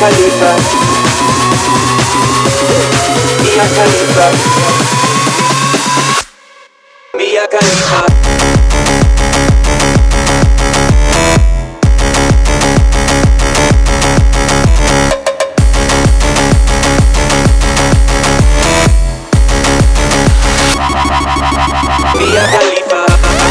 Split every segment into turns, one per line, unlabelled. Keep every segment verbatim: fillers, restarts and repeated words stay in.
Khalifa. Mia Khalifa. Mia Khalifa. Mia Khalifa.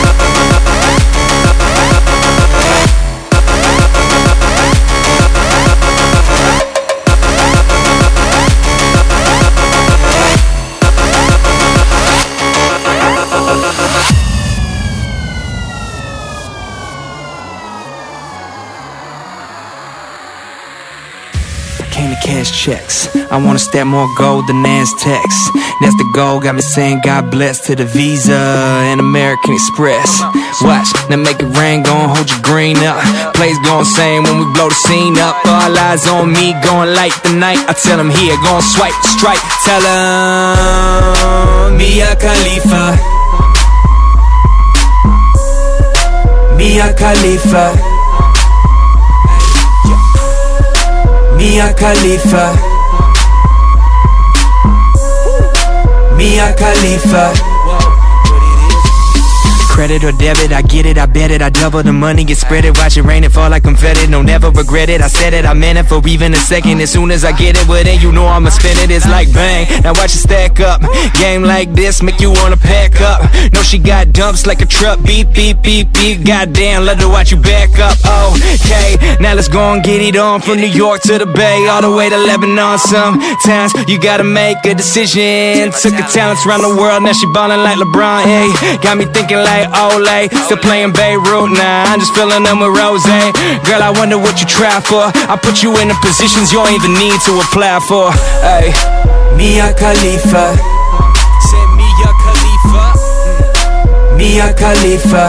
Came to cash checks. I wanna stack more gold than Aztecs. That's the goal, got me saying God bless to the Visa and American Express. Watch, now make it rain, gon' hold your green up. Plays gon' sing when we blow the scene up. All eyes on me, gon' light the night. I tell them here, gon' swipe, strike. Tell them Mia Khalifa. Mia Khalifa. Mia Khalifa. Mia Khalifa. Credit or debit, I get it, I bet it, I double the money, get spread it, watch it rain and fall like confetti, no never regret it, I said it, I meant it for even a second, as soon as I get it, well then you know I'ma spend it, it's like bang, now watch it stack up, game like this, make you wanna pack up, know she got dumps like a truck, beep, beep, beep, beep, goddamn, let her watch you back up, okay, now let's go and get it on, from New York to the Bay, all the way to Lebanon, sometimes you gotta make a decision, took her talents around the world, now she ballin' like LeBron, hey, got me thinking like Olay, still playing Beirut, nah, I'm just filling them with rose. Girl, I wonder what you try for. I put you in the positions you don't even need to apply for. Ay, Mia Khalifa. Said Mia Khalifa. Mia Khalifa.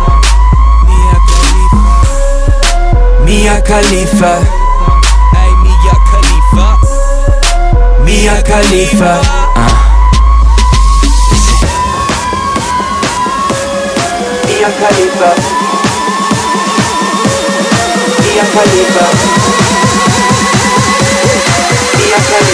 Mia Khalifa. Ay, Mia Khalifa. Mia Khalifa. Uh.
Mia Khalifa. Mia Khalifa. Mia Khalifa.